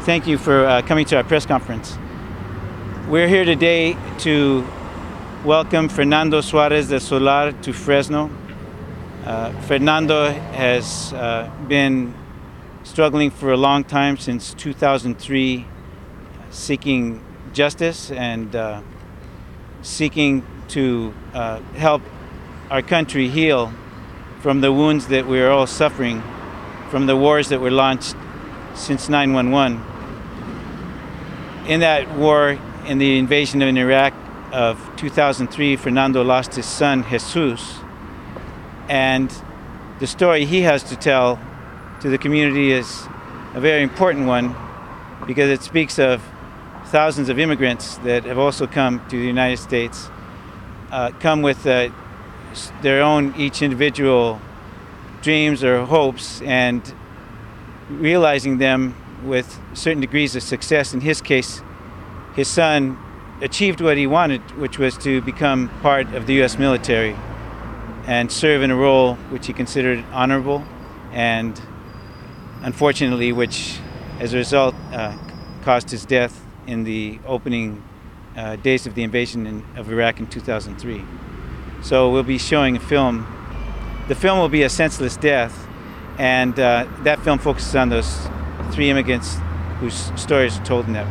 Thank you for coming to our press conference. We're here today to welcome Fernando Suarez del Solar to Fresno. Fernando has been struggling for a long time, since 2003, seeking justice and seeking to help our country heal from the wounds that we are all suffering from the wars that were launched since 9/11. In that war, in the invasion of Iraq of 2003, Fernando lost his son, Jesus. And the story he has to tell to the community is a very important one, because it speaks of thousands of immigrants that have also come to the United States, come with their own each individual dreams or hopes, and realizing them with certain degrees of success. In his case, his son achieved what he wanted, which was to become part of the U.S. military and serve in a role which he considered honorable, and unfortunately which, as a result, caused his death in the opening days of the invasion of Iraq in 2003. So we'll be showing a film. The film will be A Senseless Death, and that film focuses on those three immigrants whose stories are told in that.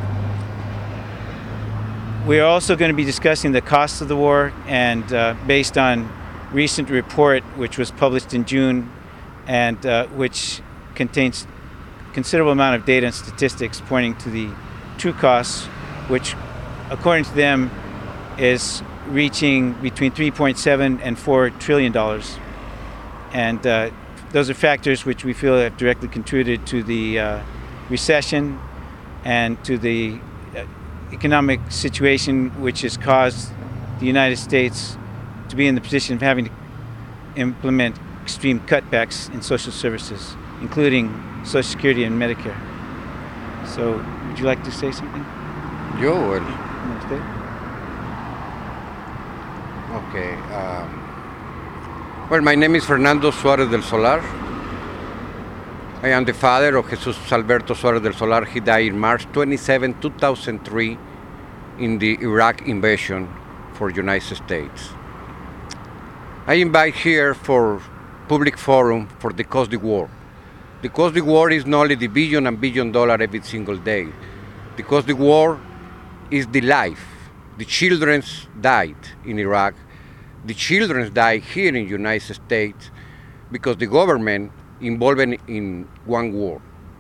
We are also going to be discussing the costs of the war, and based on recent report which was published in June, and which contains considerable amount of data and statistics pointing to the true costs, which according to them is reaching between $3.7 and $4 trillion. And those are factors which we feel have directly contributed to the recession and to the economic situation which has caused the United States to be in the position of having to implement extreme cutbacks in social services, including Social Security and Medicare. So, would you like to say something? Yo will. Okay. Okay. Well, my name is Fernando Suarez del Solar. I am the father of Jesus Alberto Suarez del Solar. He died in March 27, 2003 in the Iraq invasion for the United States. I invite here for public forum for the cost of the war. The cost of the war is not only the billion and billion dollar every single day. The cost of the war is the life. The children died in Iraq. The children died here in the United States because the government involved in one war.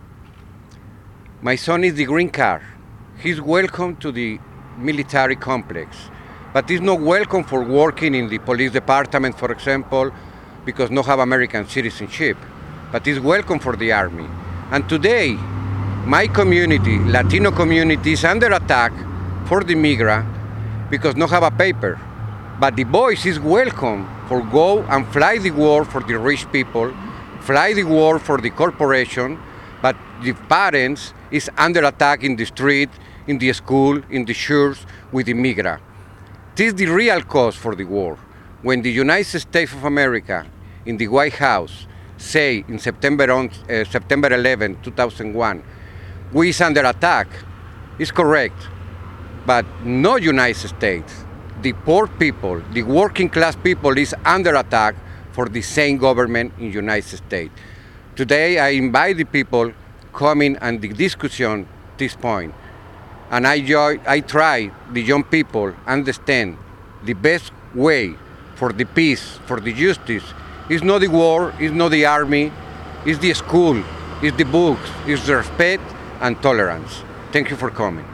My son is the green card. He's welcome to the military complex, but he's not welcome for working in the police department, for example, because no have American citizenship, but he's welcome for the army. And today, my community, Latino community, is under attack for the migrant because no have a paper. But the boys is welcome for go and fly the war for the rich people, fly the war for the corporation, but the parents is under attack in the street, in the school, in the church with the migrant. This is the real cause for the war. When the United States of America in the White House say in September 11, 2001, we is under attack, it's correct, but no United States. The poor people, the working class people is under attack for the same government in the United States. Today I invite the people coming and the discussion this point. And I try the young people understand the best way for the peace, for the justice, is not the war, is not the army, is the school, is the books, is the respect and tolerance. Thank you for coming.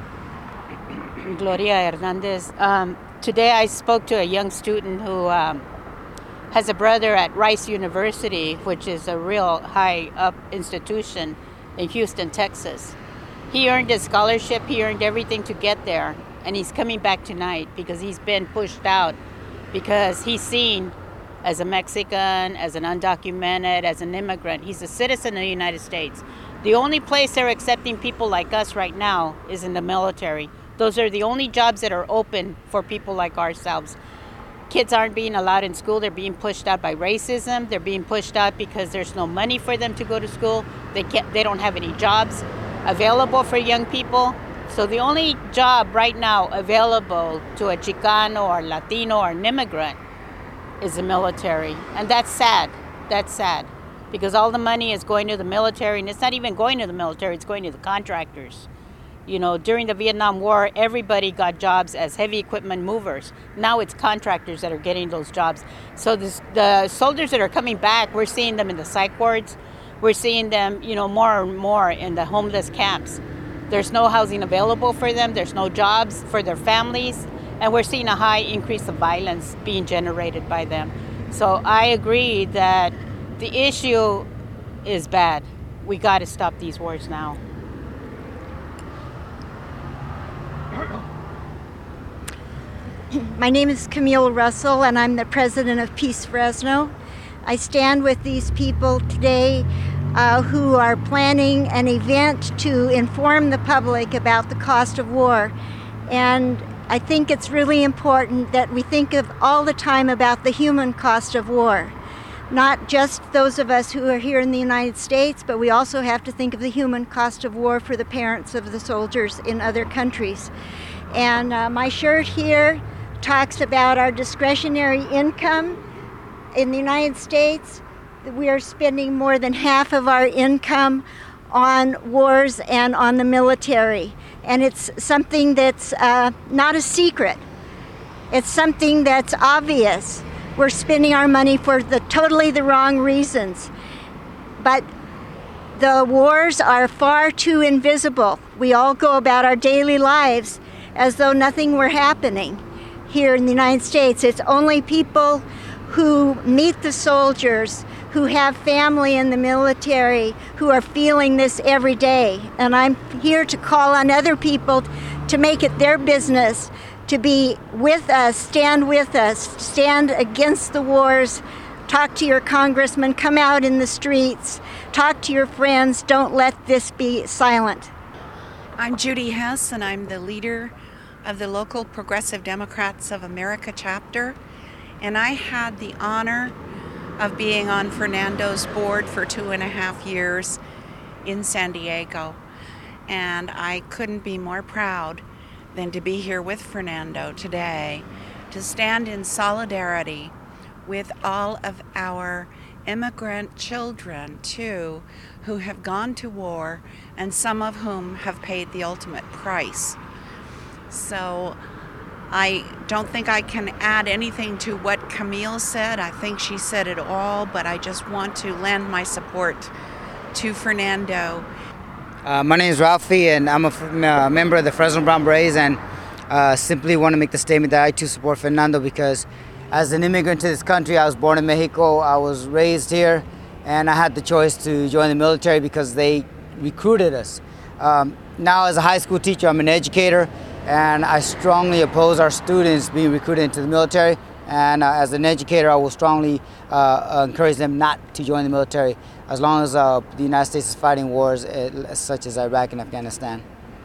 Gloria Hernandez. Today I spoke to a young student who has a brother at Rice University, which is a real high up institution in Houston, Texas. He earned his scholarship, he earned everything to get there, and he's coming back tonight because he's been pushed out because he's seen as a Mexican, as an undocumented, as an immigrant. He's a citizen of the United States. The only place they're accepting people like us right now is in the military. Those are the only jobs that are open for people like ourselves. Kids aren't being allowed in school. They're being pushed out by racism. They're being pushed out because there's no money for them to go to school. They don't have any jobs. available for young people. So the only job right now available to a Chicano or Latino or an immigrant is the military. And that's sad. That's sad. Because all the money is going to the military, and it's not even going to the military, it's going to the contractors. You know, during the Vietnam War, everybody got jobs as heavy equipment movers. Now it's contractors that are getting those jobs. So the soldiers that are coming back, we're seeing them in the psych wards. We're seeing them, you know, more and more in the homeless camps. There's no housing available for them. There's no jobs for their families. And we're seeing a high increase of violence being generated by them. So I agree that the issue is bad. We got to stop these wars now. My name is Camille Russell, and I'm the president of Peace Fresno. I stand with these people today who are planning an event to inform the public about the cost of war. And I think it's really important that we think of all the time about the human cost of war. Not just those of us who are here in the United States, but we also have to think of the human cost of war for the parents of the soldiers in other countries. And my shirt here talks about our discretionary income. In the United States, we are spending more than half of our income on wars and on the military. And it's something that's not a secret. It's something that's obvious. We're spending our money for totally the wrong reasons. But the wars are far too invisible. We all go about our daily lives as though nothing were happening. Here in the United States, it's only people who meet the soldiers, who have family in the military, who are feeling this every day. And I'm here to call on other people to make it their business to be with us, stand against the wars, talk to your congressman, come out in the streets, talk to your friends, don't let this be silent. I'm Judy Hess, and I'm the leader of the local Progressive Democrats of America chapter. And I had the honor of being on Fernando's board for 2.5 years in San Diego. And I couldn't be more proud than to be here with Fernando today to stand in solidarity with all of our immigrant children, too, who have gone to war and some of whom have paid the ultimate price. So I don't think I can add anything to what Camille said. I think she said it all, but I just want to lend my support to Fernando. My name is Ralphie, and I'm a member of the Fresno Brown Berets, and simply want to make the statement that I too support Fernando because as an immigrant to this country, I was born in Mexico, I was raised here, and I had the choice to join the military because they recruited us. Now as a high school teacher, I'm an educator, and I strongly oppose our students being recruited into the military. And as an educator, I will strongly encourage them not to join the military as long as the United States is fighting wars such as Iraq and Afghanistan.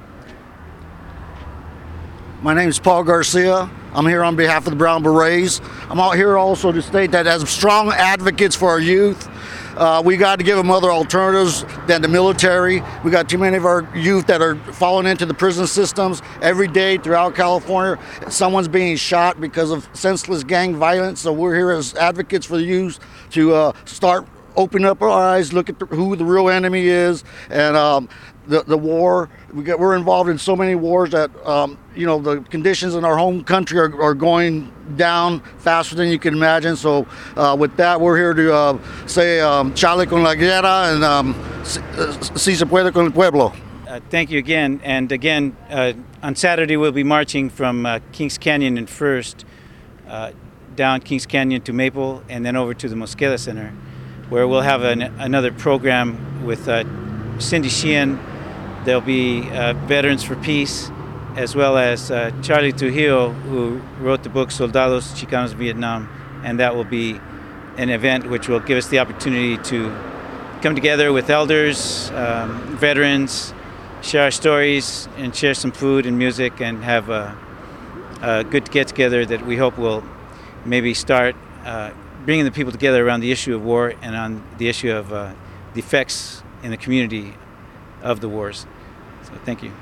My name is Paul Garcia. I'm here on behalf of the Brown Berets. I'm out here also to state that as strong advocates for our youth, we got to give them other alternatives than the military. We got too many of our youth that are falling into the prison systems every day throughout California. Someone's being shot because of senseless gang violence. So we're here as advocates for the youth to start opening up our eyes, look at who the real enemy is, and the war. We're involved in so many wars that the conditions in our home country are going down faster than you can imagine. So with that, we're here to say chale con la guerra and si se puede con el pueblo. Thank you again. And again, on Saturday we'll be marching from Kings Canyon and First down Kings Canyon to Maple and then over to the Mosqueda Center, where we'll have another program with Cindy Sheehan. There'll be Veterans for Peace, as well as Charlie Trujillo, who wrote the book Soldados Chicanos Vietnam, and that will be an event which will give us the opportunity to come together with elders, veterans, share our stories, and share some food and music, and have a good get-together that we hope will maybe start bringing the people together around the issue of war and on the issue of the effects in the community of the wars. Thank you.